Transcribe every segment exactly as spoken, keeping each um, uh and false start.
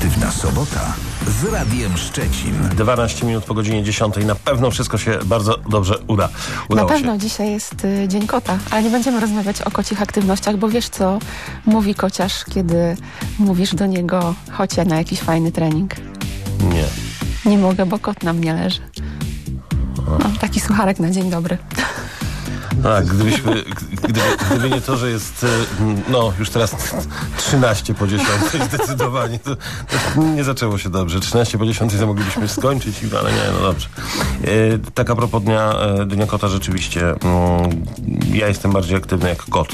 Aktywna sobota z Radiem Szczecin. dwanaście minut po godzinie dziesiątej. Na pewno wszystko się bardzo dobrze uda. Udało Na pewno się. dzisiaj jest y, Dzień Kota, ale nie będziemy rozmawiać o kocich aktywnościach, bo wiesz co mówi kociarz, kiedy mówisz do niego chodź na jakiś fajny trening. Nie. Nie mogę, bo kot na mnie leży. No, taki sucharek na dzień dobry. Tak, gdybyśmy, gdyby, gdyby nie to, że jest no już teraz trzynaście po dziesiątej zdecydowanie, to, to nie zaczęło się dobrze. trzynaście po dziesiątej to moglibyśmy skończyć, ale nie, no dobrze. E, tak a propos dnia, dnia kota rzeczywiście, mm, ja jestem bardziej aktywny jak kot.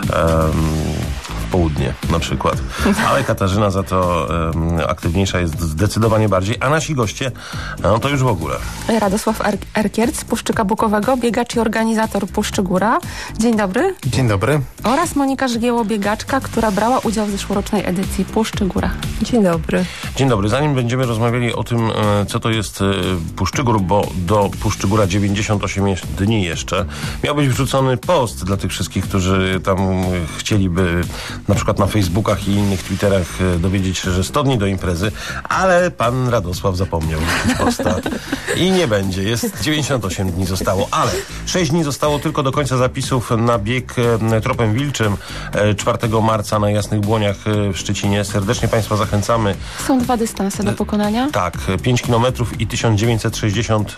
W południe na przykład. Ale Katarzyna za to um, aktywniejsza jest zdecydowanie bardziej, a nasi goście, no to już w ogóle. Radosław Er- Erkierc z Puszczyka Bukowego, biegacz i organizator Puszczy Góra. Dzień dobry. Dzień dobry. Oraz Monika Żygieło, biegaczka, która brała udział w zeszłorocznej edycji Puszczy Góra. Dzień dobry. Dzień dobry. Zanim będziemy rozmawiali o tym, co to jest Puszczy Gór, bo do Puszczy Góra dziewięćdziesiąt osiem dni jeszcze, miał być wrzucony post dla tych wszystkich, którzy tam chcieliby na przykład na Facebookach i innych Twitterach dowiedzieć się, że sto dni do imprezy, ale pan Radosław zapomniał wrzucić posta i nie będzie. Jest dziewięćdziesiąt osiem dni zostało, ale sześć dni zostało tylko do końca zapisów na bieg Tropem Wilczym czwartego marca na Jasnych Błoniach w Szczecinie. Serdecznie państwa zachęcamy. Są dwa dystanse do pokonania. Tak, pięć kilometrów i tysiąc dziewięćset sześćdziesiąt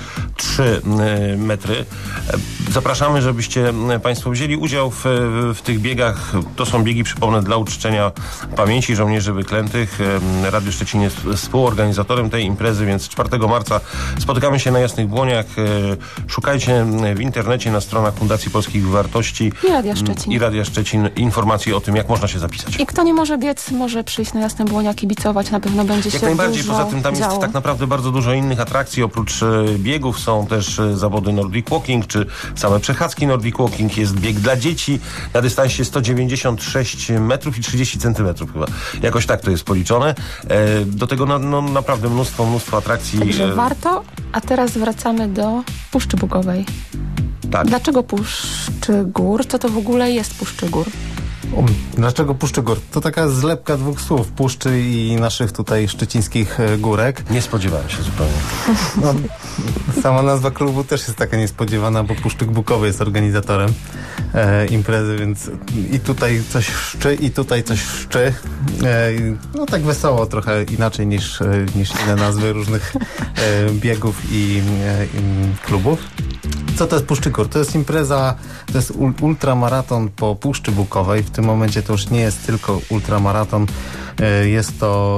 trzy metry. Zapraszamy, żebyście państwo wzięli udział w, w tych biegach. To są biegi, przypomnę, dla uczczenia pamięci żołnierzy wyklętych. Radio Szczecin jest współorganizatorem tej imprezy, więc czwartego marca spotykamy się na Jasnych Błoniach. Szukajcie w internecie na stronach Fundacji Polskich Wartości I Radia Szczecin. i Radia Szczecin informacji o tym, jak można się zapisać. I kto nie może biec, może przyjść na Jasne Błonia, kibicować. Na pewno będzie Jak się najbardziej, dużo poza tym tam działo. jest tak naprawdę bardzo dużo innych atrakcji. Oprócz e, biegów są też e, zawody Nordic Walking, czy same przechadzki Nordic Walking. Jest bieg dla dzieci na dystansie sto dziewięćdziesiąt sześć metrów i trzydzieści centymetrów chyba. Jakoś tak to jest policzone. E, do tego no, no, naprawdę mnóstwo, mnóstwo atrakcji. Także E, warto, a teraz wracamy do Puszczy Bukowej. tak. Dlaczego Puszczy Gór? Co to w ogóle jest Puszczy Gór? Um, dlaczego Puszczy Gór? To taka zlepka dwóch słów. Puszczy i naszych tutaj szczecińskich e, górek. Nie spodziewałem się zupełnie. No, sama nazwa klubu też jest taka niespodziewana, bo Puszczyk Bukowy jest organizatorem e, imprezy, więc i tutaj coś szczy, i tutaj coś szczy. E, no tak wesoło, trochę inaczej niż, e, niż inne nazwy różnych e, biegów i, e, i klubów. Co to jest Puszczy Gór? To jest impreza, to jest ul- ultramaraton po Puszczy Bukowej. W tym momencie to już nie jest tylko ultramaraton, e, jest to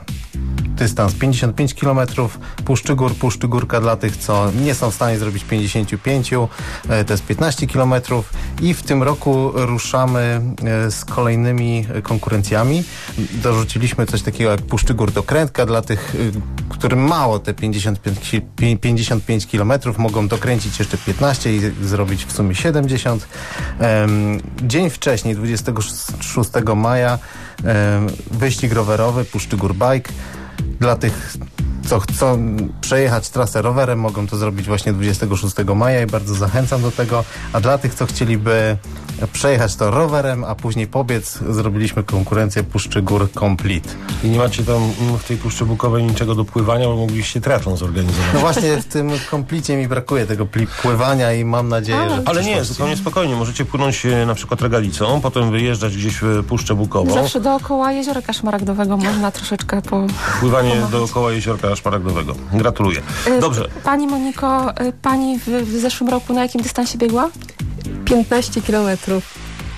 e, dystans pięćdziesiąt pięć kilometrów. Puszczy Gór, Puszczy Górka dla tych, co nie są w stanie zrobić pięćdziesiąt pięć, e, to jest piętnaście kilometrów i w tym roku ruszamy e, z kolejnymi konkurencjami. Dorzuciliśmy coś takiego jak Puszczy Gór dokrętka dla tych, e, którym mało te pięćdziesiąt pięć kilometrów, mogą dokręcić jeszcze piętnaście i zrobić w sumie siedemdziesiąt. Um, dzień wcześniej, dwudziestego szóstego maja, um, wyścig rowerowy Puszczy Gór Bike. Dla tych, co chcą przejechać trasę rowerem, mogą to zrobić właśnie dwudziestego szóstego maja i bardzo zachęcam do tego. A dla tych, co chcieliby przejechać to rowerem, a później pobiec, zrobiliśmy konkurencję Puszczy Gór Complete. I nie macie tam w tej Puszczy Bukowej niczego do pływania, bo mogliście triatlon zorganizować. No właśnie w tym komplicie mi brakuje tego pli- pływania i mam nadzieję, Ale- że w Ale nie, przyszłości- zupełnie spokojnie. Możecie płynąć e, na przykład regalicą, potem wyjeżdżać gdzieś w Puszczę Bukową. Zawsze dookoła Jeziorka Szmaragdowego można troszeczkę po... Pływanie pomachać. dookoła Jeziorka Szmaragdowego. Gratuluję. Y, Dobrze. Pani Moniko, y, pani w, w zeszłym roku na jakim dystansie biegła? piętnaście kilometrów.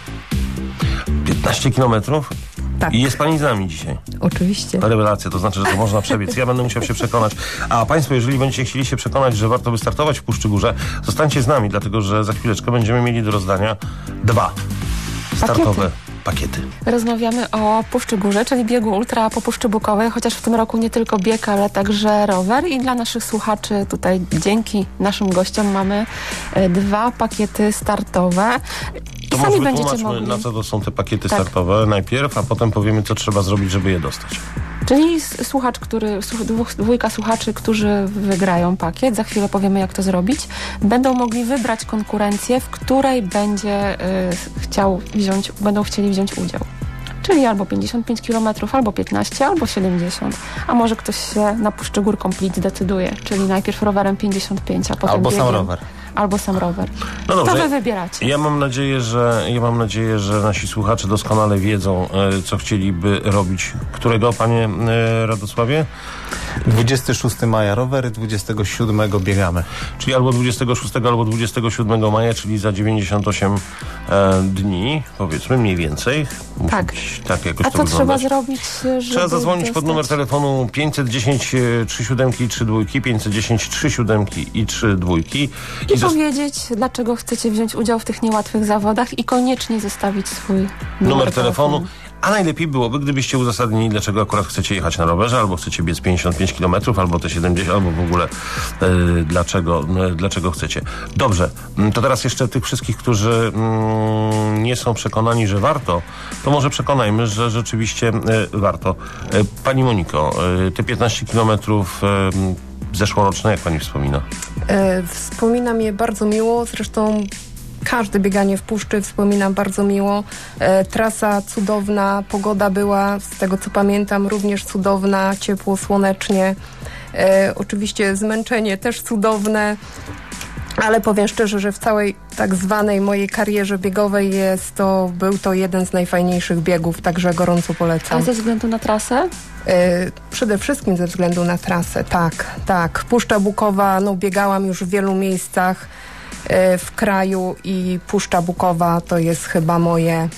piętnaście kilometrów? Tak. I jest pani z nami dzisiaj. Oczywiście. Rewelacja, to znaczy, że to można przebiec. Ja będę musiał się przekonać. A państwo, jeżeli będziecie chcieli się przekonać, że warto wystartować w Puszczy Górze, zostańcie z nami, dlatego że za chwileczkę będziemy mieli do rozdania dwa startowe pakiety. Rozmawiamy o Puszczy Górze, czyli biegu ultra po Puszczy Bukowej, chociaż w tym roku nie tylko bieg, ale także rower. I dla naszych słuchaczy tutaj dzięki naszym gościom mamy e, dwa pakiety startowe. I To sami może będziecie wytłumaczmy, mogli. na co to są te pakiety Tak. startowe najpierw, a potem powiemy, co trzeba zrobić, żeby je dostać. Czyli s- słuchacz, który, słuch- dwóch- dwójka słuchaczy, którzy wygrają pakiet, za chwilę powiemy, jak to zrobić, będą mogli wybrać konkurencję, w której będzie y, chciał wziąć, będą chcieli wziąć udział. czyli albo pięćdziesiąt pięć kilometrów, albo piętnaście, albo siedemdziesiąt. A może ktoś się na Puszczy Gór Complete zdecyduje, czyli najpierw rowerem pięćdziesiąt pięć, a potem Albo biegiem. sam rower. Albo sam rower. No To dobrze. wy wybieracie. Ja mam nadzieję, że ja mam nadzieję, że nasi słuchacze doskonale wiedzą, e, co chcieliby robić. Którego, panie e, Radosławie? dwudziestego szóstego maja rowery, dwudziestego siódmego biegamy. Czyli albo dwudziestego szóstego, albo dwudziestego siódmego maja, czyli za dziewięćdziesiąt osiem e, dni, powiedzmy mniej więcej. Musi Tak. być tak jakoś A to co wyglądać. trzeba zrobić, żeby Trzeba zadzwonić pod dostać? numer telefonu pięćset dziesięć trzy siódemki i trzy dwójki, pięćset dziesięć trzy siódemki i trzy dwójki. I zos- powiedzieć, dlaczego chcecie wziąć udział w tych niełatwych zawodach i koniecznie zostawić swój numer, numer telefonu. A najlepiej byłoby, gdybyście uzasadnili, dlaczego akurat chcecie jechać na rowerze, albo chcecie biec pięćdziesiąt pięć kilometrów, albo te siedemdziesiąt, albo w ogóle e, dlaczego, e, dlaczego chcecie. Dobrze, m, to teraz jeszcze tych wszystkich, którzy mm, nie są przekonani, że warto, to może przekonajmy, że rzeczywiście e, warto. E, Pani Moniko, e, te piętnaście kilometrów e, zeszłoroczne, jak pani wspomina? E, wspominam je bardzo miło, zresztą każde bieganie w puszczy wspominam bardzo miło. E, trasa cudowna, pogoda była, z tego co pamiętam, również cudowna, ciepło, słonecznie. E, oczywiście zmęczenie też cudowne, ale powiem szczerze, że w całej tak zwanej mojej karierze biegowej jest to, był to jeden z najfajniejszych biegów, także gorąco polecam. A ze względu na trasę? E, Przede wszystkim ze względu na trasę, tak, tak. Puszcza Bukowa, no biegałam już w wielu miejscach e, w kraju i Puszcza Bukowa to jest chyba moje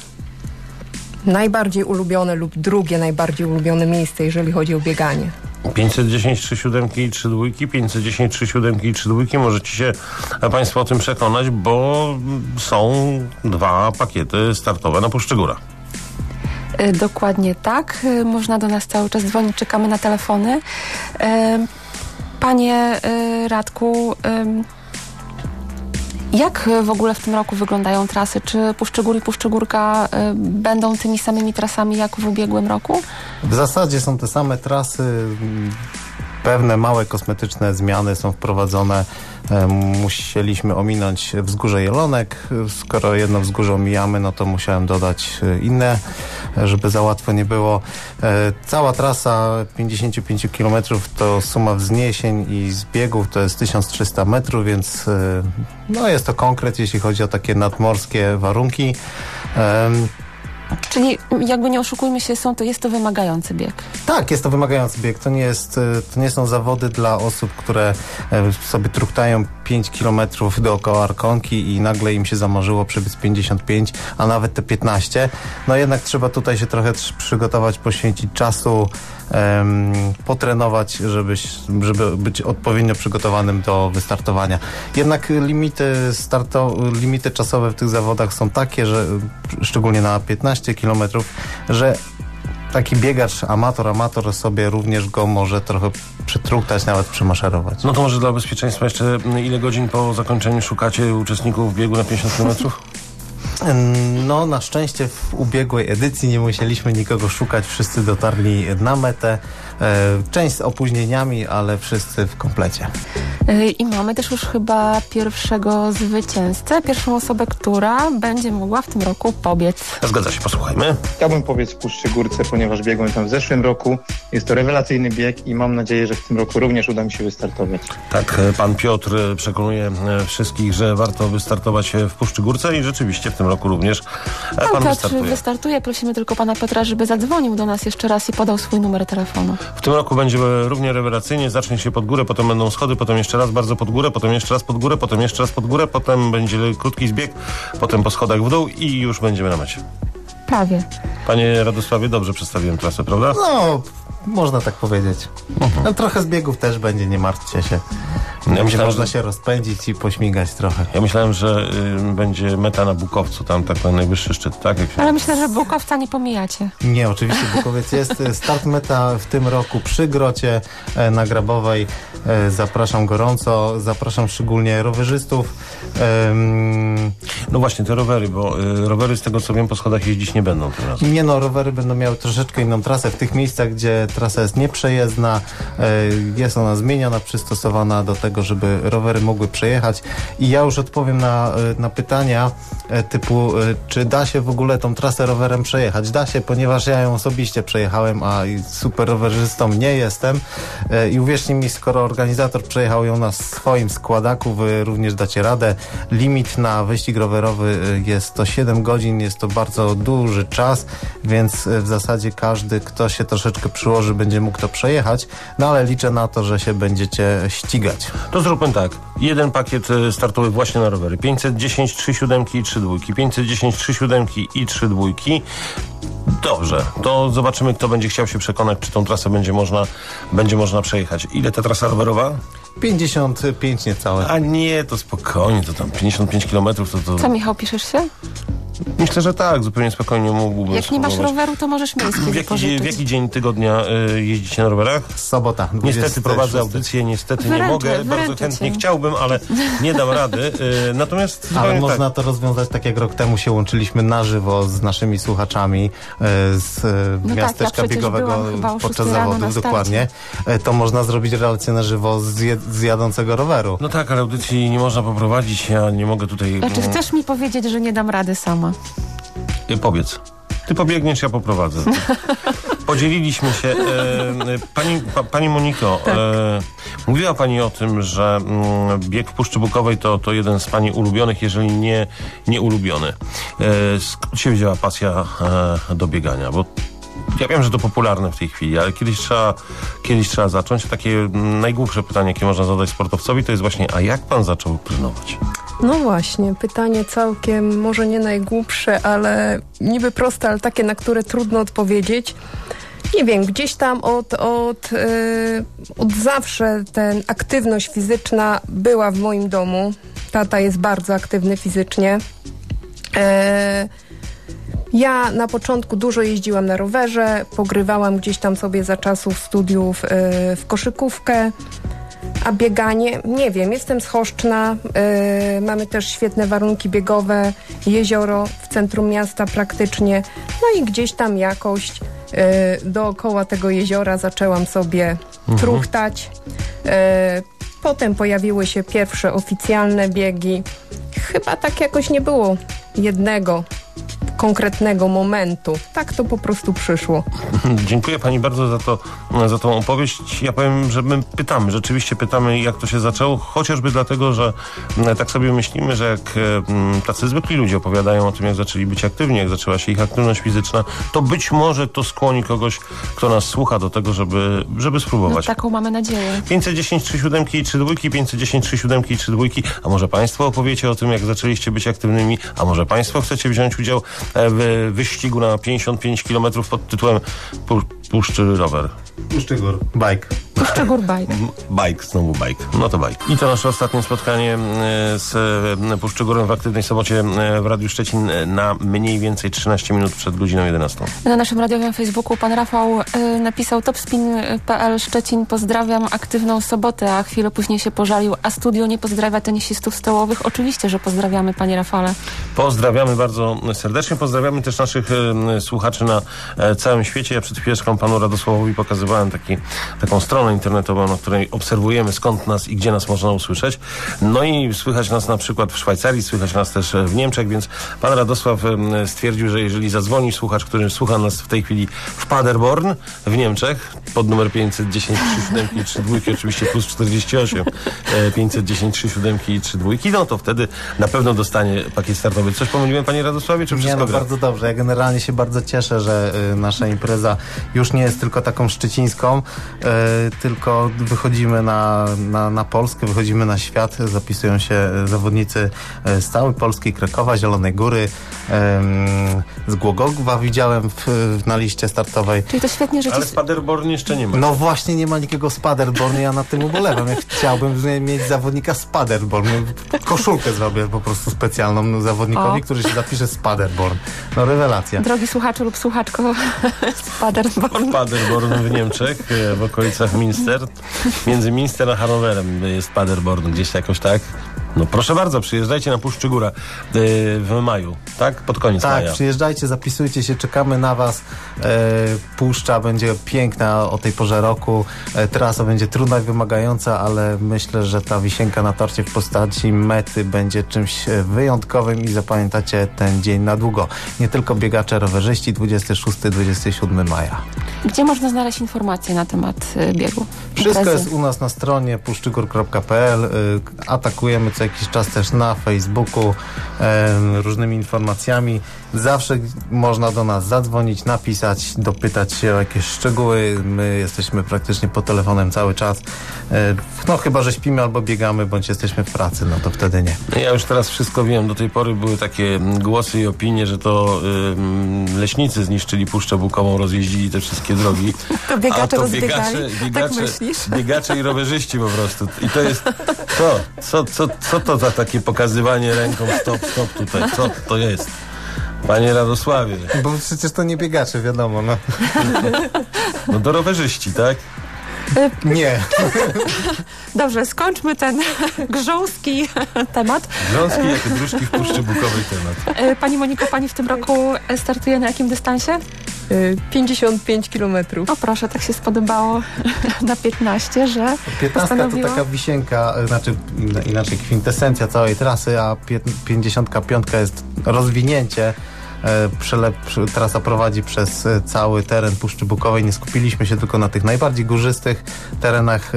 najbardziej ulubione lub drugie najbardziej ulubione miejsce, jeżeli chodzi o bieganie. pięćset dziesięć trzy siódemki i trzy dwójki, pięćset dziesięć trzy siódemki i trzy dwójki. Możecie się państwo o tym przekonać, bo są dwa pakiety startowe na Puszczy Góra. Y, Dokładnie tak. Y, Można do nas cały czas dzwonić, czekamy na telefony. Y, Panie y, Radku, y, jak w ogóle w tym roku wyglądają trasy? Czy Puszczy Gór i Puszczy Górka y, będą tymi samymi trasami jak w ubiegłym roku? W zasadzie są te same trasy. m, Pewne małe kosmetyczne zmiany są wprowadzone. E, Musieliśmy ominąć Wzgórze Jelonek. Skoro jedno wzgórze omijamy, no to musiałem dodać e, inne, e, żeby za łatwo nie było. E, Cała trasa pięćdziesiąt pięć kilometrów to suma wzniesień i zbiegów to jest tysiąc trzysta metrów, więc e, no jest to konkret, jeśli chodzi o takie nadmorskie warunki. Em, Czyli jakby nie oszukujmy się, są to, jest to wymagający bieg. Tak, jest to wymagający bieg. To nie, jest, e, to nie są zawody dla osób, które e, sobie truchtają pięć kilometrów dookoła Arkonki i nagle im się zamarzyło przebiec pięćdziesiąt pięć, a nawet te piętnaście. No jednak trzeba tutaj się trochę trz- przygotować, poświęcić czasu, em, potrenować, żeby, żeby być odpowiednio przygotowanym do wystartowania. Jednak limity, starto, limity czasowe w tych zawodach są takie, że szczególnie na piętnaście kilometrów, że taki biegacz, amator, amator sobie również go może trochę przytruchtać, nawet przemaszerować. No to może dla bezpieczeństwa jeszcze ile godzin po zakończeniu szukacie uczestników biegu na pięćdziesiąt kilometrów? No, na szczęście w ubiegłej edycji nie musieliśmy nikogo szukać, wszyscy dotarli na metę. E, Część z opóźnieniami, ale wszyscy w komplecie. Y, I mamy też już chyba pierwszego zwycięzcę, pierwszą osobę, która będzie mogła w tym roku pobiec. Zgadza się, posłuchajmy. Chciałbym pobiec w Puszczy Górce, ponieważ biegłem tam w zeszłym roku. Jest to rewelacyjny bieg i mam nadzieję, że w tym roku również uda mi się wystartować. Tak, e, pan Piotr e, przekonuje e, wszystkich, że warto wystartować e, w Puszczy Górce i rzeczywiście w tym roku również e, Pan pan Piotr wystartuje. wystartuje. Prosimy tylko pana Piotra, żeby zadzwonił do nas jeszcze raz i podał swój numer telefonu. W tym roku będzie równie rewelacyjnie, zacznie się pod górę, potem będą schody, potem jeszcze raz bardzo pod górę, potem jeszcze raz pod górę, potem jeszcze raz pod górę, potem będzie krótki zbieg, potem po schodach w dół i już będziemy na mecie. Prawie. Panie Radosławie, dobrze przedstawiłem trasę, prawda? No, można tak powiedzieć. No, trochę zbiegów też będzie, nie martwcie się. Ja Będzie myślałem, można że- się rozpędzić i pośmigać trochę. Ja myślałem, że y, będzie meta na Bukowcu, tam tak ten najwyższy szczyt, tak? Jak się... Ale myślę, że Bukowca nie pomijacie. Nie, oczywiście Bukowiec jest. Start meta w tym roku przy Grocie e, na Grabowej. E, zapraszam gorąco, zapraszam szczególnie rowerzystów. Em, No właśnie, te rowery, bo y, rowery z tego co wiem po schodach jeździć nie będą tym razem. Nie no, rowery będą miały troszeczkę inną trasę. W tych miejscach, gdzie trasa jest nieprzejezdna, e, jest ona zmieniona, przystosowana do tego, tego, żeby rowery mogły przejechać. I ja już odpowiem na, na pytania typu, czy da się w ogóle tą trasę rowerem przejechać? Da się, ponieważ ja ją osobiście przejechałem, a super rowerzystą nie jestem. I uwierzcie mi, skoro organizator przejechał ją na swoim składaku, wy również dacie radę. Limit na wyścig rowerowy jest to siedem godzin, jest to bardzo duży czas, więc w zasadzie każdy, kto się troszeczkę przyłoży, będzie mógł to przejechać, no ale liczę na to, że się będziecie ścigać. To zróbmy tak. Jeden pakiet startowy właśnie na rowery. pięćset dziesięć, trzy siódemki i trzy dwójki. pięćset dziesięć, trzy siódemki i trzy dwójki. Dobrze, to zobaczymy, kto będzie chciał się przekonać, czy tą trasę będzie można, będzie można przejechać. Ile ta trasa rowerowa? pięćdziesiąt pięć niecałe. A nie, to spokojnie, to tam pięćdziesiąt pięć kilometrów, to, to... Co, Michał, piszesz się? Myślę, że tak, zupełnie spokojnie mógłbym Jak nie masz spróbować. roweru, to możesz miejski W jaki, wypożyczyć. w jaki dzień tygodnia y, jeździcie na rowerach? Sobota. Niestety dwudziesty prowadzę szósty. audycję, niestety nie Wyręczę, mogę, bardzo wyręczę chętnie cię. chciałbym, ale nie dam rady. Y, natomiast Ale powiem można tak, to rozwiązać tak jak rok temu się łączyliśmy na żywo z naszymi słuchaczami e, z e, No tak, ja miasteczka przecież biegowego byłam chyba o podczas szóstej rano zawodów, na starcie. dokładnie. E, to można zrobić relację na żywo z, je, z jadącego roweru. no tak, ale audycji nie można poprowadzić, ja nie mogę tutaj... Znaczy, mm, chcesz mi powiedzieć, że nie dam rady sama? y, powiedz. Ty pobiegniesz, ja poprowadzę. Podzieliliśmy się. E, pani, pa, pani Moniko, Tak. e, mówiła pani o tym, że mm, bieg w Puszczy Bukowej to, to jeden z pani ulubionych, jeżeli nie, nie ulubiony. E, skąd się wzięła pasja e, do biegania? Bo ja wiem, że to popularne w tej chwili, ale kiedyś trzeba, kiedyś trzeba zacząć. Takie mm, najgłupsze pytanie, jakie można zadać sportowcowi, to jest właśnie, a jak pan zaczął trenować? No właśnie, pytanie całkiem może nie najgłupsze, ale niby proste, ale takie, na które trudno odpowiedzieć. Nie wiem, gdzieś tam od, od, yy, od zawsze ta aktywność fizyczna była w moim domu. Tata jest bardzo aktywny fizycznie. Yy, Ja na początku dużo jeździłam na rowerze, pogrywałam gdzieś tam sobie za czasów studiów yy, w koszykówkę. A bieganie, nie wiem, jestem z Choszczna, yy, mamy też świetne warunki biegowe, jezioro w centrum miasta praktycznie, no i gdzieś tam jakoś yy, dookoła tego jeziora zaczęłam sobie mhm. truchtać. Yy, potem pojawiły się pierwsze oficjalne biegi. Chyba tak jakoś nie było jednego konkretnego momentu. Tak to po prostu przyszło. Dziękuję pani bardzo za, to, za tą opowieść. Ja powiem, że my pytamy, rzeczywiście pytamy, jak to się zaczęło, chociażby dlatego, że tak sobie myślimy, że jak tacy zwykli ludzie opowiadają o tym, jak zaczęli być aktywni, jak zaczęła się ich aktywność fizyczna, to być może to skłoni kogoś, kto nas słucha, do tego, żeby, żeby No, spróbować. taką mamy nadzieję. pięćset dziesięć, trzy siódemki i trzy dwójki, pięćset dziesięć, trzy siódemki i trzy dwójki. A może państwo opowiecie o tym, jak zaczęliście być aktywnymi, a może państwo chcecie wziąć udział w wyścigu na pięćdziesiąt pięć kilometrów pod tytułem Pu- Puszczy Rower. Puszczy Gór. Bike. Puszczy Gór bike. M- Bike, znowu bike. No to bike. I to nasze ostatnie spotkanie e, z e, Puszczy Górem w aktywnej sobocie e, w Radiu Szczecin e, na mniej więcej trzynaście minut przed godziną jedenastą. Na naszym radiowym Facebooku pan Rafał y, napisał topspin kropka p l Szczecin, pozdrawiam aktywną sobotę, a chwilę później się pożalił, a studio nie pozdrawia tenisistów stołowych. Oczywiście, że pozdrawiamy, panie Rafale. Pozdrawiamy bardzo serdecznie. Pozdrawiamy też naszych e, słuchaczy na e, całym świecie. Ja przed chwileczką panu Radosławowi pokazywałem taki, taką stronę internetową, na której obserwujemy, skąd nas i gdzie nas można usłyszeć. No i słychać nas na przykład w Szwajcarii, słychać nas też w Niemczech, więc pan Radosław e, stwierdził, że jeżeli zadzwoni słuchacz, który słucha nas w tej chwili w Paderborn w Niemczech, pod numer pięćset dziesięć, trzy siódemki i trzy dwójki, oczywiście plus czterdzieści osiem, e, pięćset dziesięć, trzy siódemki i trzy dwójki, no to wtedy na pewno dostanie pakiet startowy. Coś pomyliłem, panie Radosławie, czy Nie, wszystko no gra? bardzo dobrze. Ja generalnie się bardzo cieszę, że y, nasza impreza już nie jest tylko taką szczecińską, y, tylko wychodzimy na, na, na Polskę, wychodzimy na świat, zapisują się zawodnicy y, z całej Polski, Krakowa, Zielonej Góry, y, z Głogowa widziałem w, na liście startowej. Czyli to świetnie, że Ale ci... w Paderborn jeszcze nie ma. No właśnie nie ma nikogo z Paderborn, ja nad tym ubolewam. Ja chciałbym mieć zawodnika z Paderborn. Koszulkę zrobię po prostu specjalną zawodnikowi, O. który się zapisze z Paderborn. No rewelacja. Drogi słuchaczu lub słuchaczko z Paderborn. Paderborn w Niemczech, e, w okolicach Minster. Między Minster a Hannowerem jest Paderborn, gdzieś jakoś tak. No proszę bardzo, przyjeżdżajcie na Puszczy Góra yy, w maju, tak? Pod koniec Tak, maja. przyjeżdżajcie, zapisujcie się, czekamy na was. E, puszcza będzie piękna o tej porze roku. E, trasa będzie trudna i wymagająca, ale myślę, że ta wisienka na torcie w postaci mety będzie czymś wyjątkowym i zapamiętacie ten dzień na długo. Nie tylko biegacze, rowerzyści, dwudziestego szóstego do dwudziestego siódmego maja. Gdzie można znaleźć informacje na temat y, biegu? Wszystko imprezy? jest u nas na stronie puszczygór kropka pe el. Y, atakujemy co jakiś czas też na Facebooku y, różnymi informacjami. Zawsze można do nas zadzwonić, napisać, dopytać się o jakieś szczegóły. My jesteśmy praktycznie pod telefonem cały czas. Y, no chyba, że śpimy albo biegamy, bądź jesteśmy w pracy, no to wtedy nie. Ja już teraz wszystko wiem. Do tej pory były takie głosy i opinie, że to y, leśnicy zniszczyli Puszczę Bukową, rozjeździli te wszystkie drogi. To biegacze A to rozbiegali? biegacze, biegacze, Tak myślisz? biegacze i rowerzyści po prostu. I to jest co? Co, co, co to za takie pokazywanie ręką stop, stop tutaj? Co to jest? Panie Radosławie. Bo przecież to nie biegacze, wiadomo, no. No do rowerzyści, tak? Nie. Dobrze, skończmy ten grząski temat. Grząski jak dróżki w Puszczy Bukowej temat. Y, Pani Moniko, pani w tym roku startuje na jakim dystansie? Y, pięćdziesiąt pięć kilometrów. O proszę, tak się spodobało na piętnaście, że piętnastka to postanowiła... taka wisienka, znaczy inaczej kwintesencja całej trasy, a pięćdziesiątka piątka jest rozwinięcie. Przele, trasa prowadzi przez cały teren Puszczy Bukowej. Nie skupiliśmy się tylko na tych najbardziej górzystych terenach.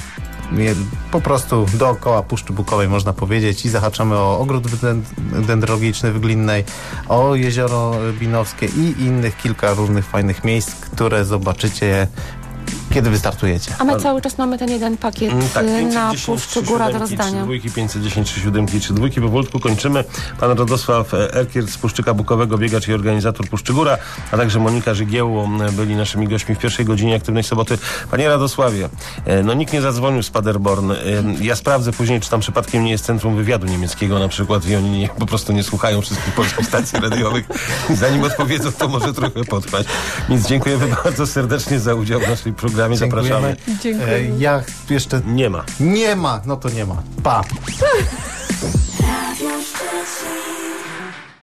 Po prostu dookoła Puszczy Bukowej można powiedzieć i zahaczamy o ogród dendrologiczny w Glinnej, o jezioro Binowskie i innych kilka różnych fajnych miejsc, które zobaczycie, kiedy wystartujecie. A my cały czas mamy ten jeden pakiet Mm, tak, na pięćset dziesięć, Puszczy trzy Góra do siódemki, rozdania. trzy dwójki, pięćset dziesięć, trzy siódemki, trzy dwójki. Powolutku kończymy. Pan Radosław Erkiert z Puszczyka Bukowego, biegacz i organizator Puszczy Góra, a także Monika Żygiełło byli naszymi gośćmi w pierwszej godzinie Aktywnej Soboty. Panie Radosławie, no nikt nie zadzwonił z Paderborn. Ja sprawdzę później, czy tam przypadkiem nie jest Centrum Wywiadu Niemieckiego na przykład i oni nie, po prostu nie słuchają wszystkich polskich stacji radiowych. Zanim odpowiedzą, to może trochę potrwać. Więc dziękujemy bardzo serdecznie za udział w naszej programie. Dziękujemy. Zapraszamy. Dziękuję. E, Ja jeszcze... Nie ma. Nie ma! No to nie ma. Pa! Radio Szczecin.